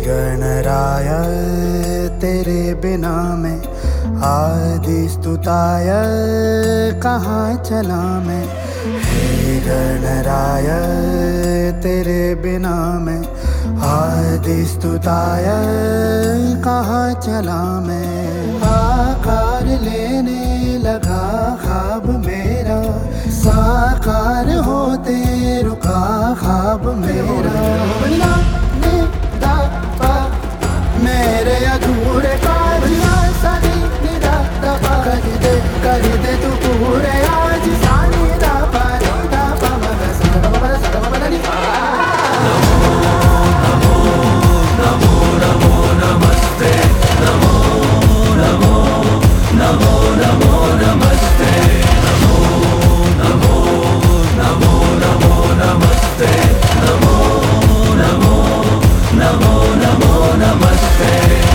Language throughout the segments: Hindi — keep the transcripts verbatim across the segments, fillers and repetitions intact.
गणराय तेरे बिना मैं आदि स्तुताय कहाँ चला मैं। हे गणराय तेरे बिना मैं आदि स्तुताय कहाँ चला मैं। आकार लेने लगा ख्वाब मेरा, साकार होते रुका ख्वाब मेरा। मेरे अधूरे कार्य सानी निदा दबा कर दे, कर दे तू पूरे आज। सानी दा पा नी दा पा मा गा सा गा मा गा सा गा मा गा नी। नमो नमो नमो नमस्ते, नमो नमो नमो नमो नमस्ते, नमो नमो नमो नमो नमस्ते, नमो नमो नमो नमो नमस्ते।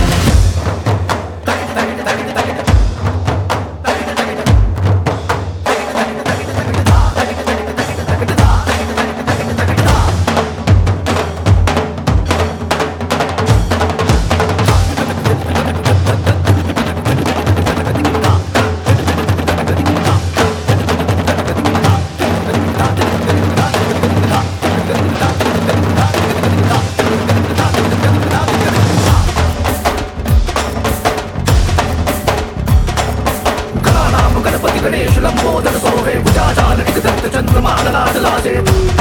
गणपति गणेश लंबोदर सोहे भुजाचाल निगदंत चंद्रमा लाडला से।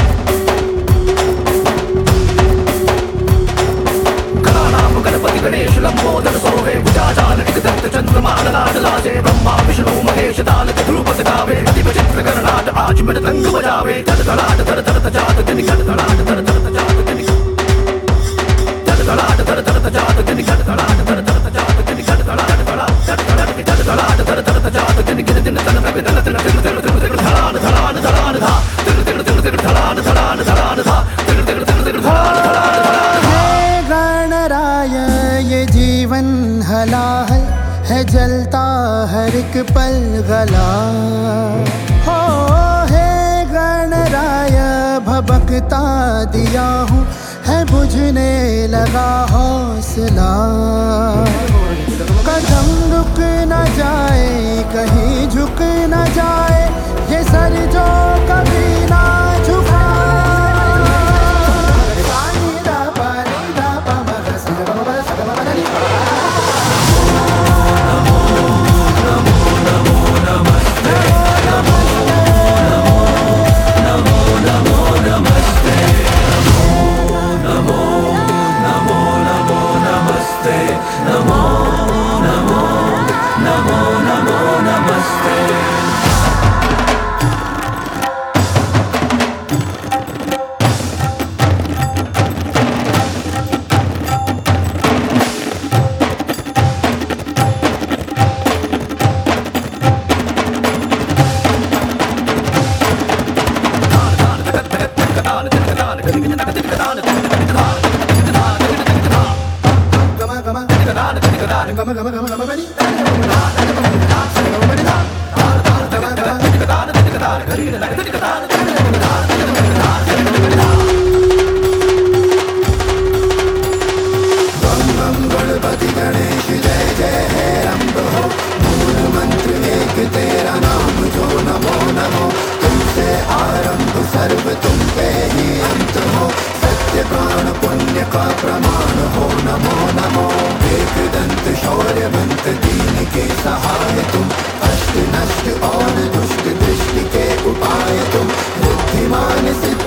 गणानाम गणपति गणेश लंबोदर सोहे भुजाचाल निगदंत चंद्रमा लाडला से। ब्रह्मा विष्णु महेश ताल ध्रुपद गावे, अति विचित्र गणनाट आज मृदंग बजावे। तड़ तड़ाट तड़ तड़ जात जनि तड़ तड़ाट तड़ तड़ जात जनि तड़ तड़ाट तड़ तड़ जात जनि तड़ तड़ाट तड़ तड़ जात जनि तड़ तड़ाट तड़ तड़ तड़ तड़ाट तड़ तड़ जात जनि गिर दिन तन तन तन तन तन तन तन धड़ान धड़ान धड़ान धा तिल तिल तिल तिल धड़ान धड़ान धड़ान धा तिल तिल तिल तिल धड़ान धड़ान धड़ान धा। हे गणराय ये जीवन हलाहल है, जलता हर एक पल गला हो। हे गणराय भबकता दिया हूँ है, बुझने लगा हौसला। कदम रुक न जाए कहीं झुक न जाए, ये सर जो कभी ना झुका। गणपति गणेश जय जय है रंभ हो, मूल मंत्र एक तेरा नाम जो नमो नमो। तुमसे आरंभ सर्व तुम पे ही अंत हो, सत्य प्राण पुण्य का प्रमाण हो नमो नमो। एक दंत शौर्यवंत दीन के सहाय तुम, अष्ट नष्ट और दुष्ट दृष्टि के उपाय तुम। बुद्धिमान सिद्ध